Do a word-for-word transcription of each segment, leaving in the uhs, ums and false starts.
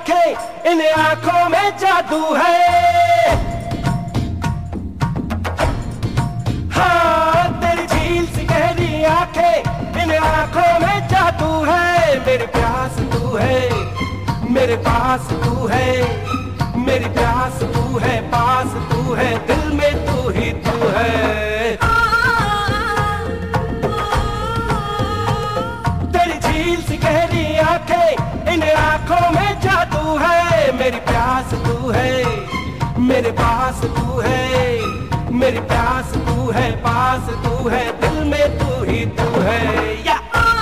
आंखें, इन आंखों में जादू है। हाँ तेरी झील सी गहरी आंखें, इन आंखों में जादू है। मेरी प्यास तू है, मेरे पास तू है, मेरी प्यास तू है, पास तू है, दिल में तू ही तू है। तेरी झील सी गहरी आंखें, इन आंखों में जादू है। मेरी प्यास तू है, मेरे पास तू है, मेरी प्यास तू है, पास तू है, दिल में तू ही तू है। या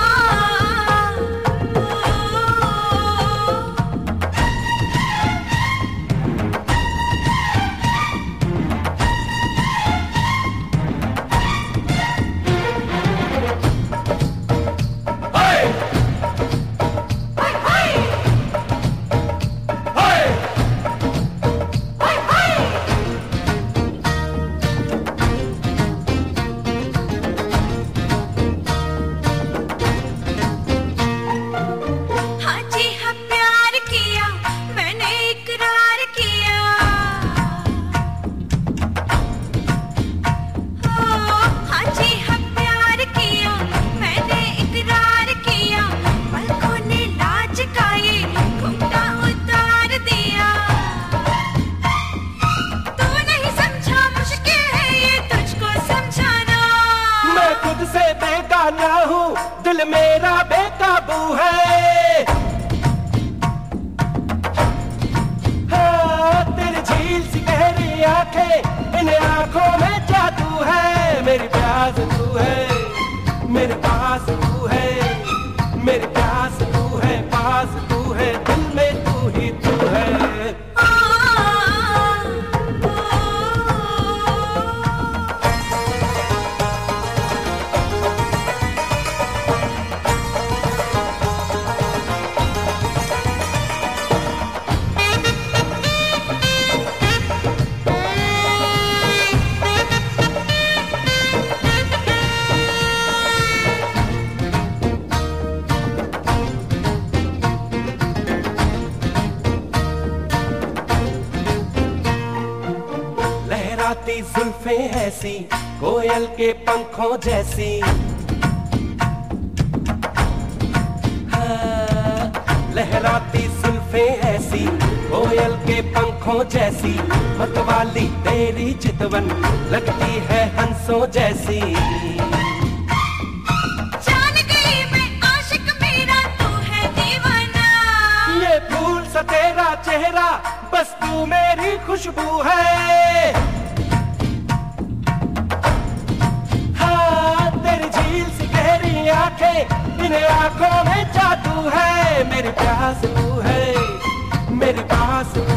बेगाना हूँ, दिल मेरा बेकाबू है। हाँ तेरी झील सी गहरी आंखें, इन आंखों में जादू है। मेरी प्यास तू है, मेरे पास तू है, मेरी प्यास तू है, पास तू है, दिल में तू ही तू है। लहराती जुल्फें ऐसी, कोयल के पंखों जैसी। हाँ, लहराती जुल्फें ऐसी, कोयल के पंखों जैसी। मतवाली तेरी चितवन, लगती है हंसों जैसी। जान गई मैं आशिक मेरा, तू है दीवाना। ये फूल सा तेरा चेहरा, बस तू मेरी खुशबू है। हाँ तेरी झील सी गहरी आंखें, इन आंखों में जादू है। मेरी प्यास तू है, मेरे पास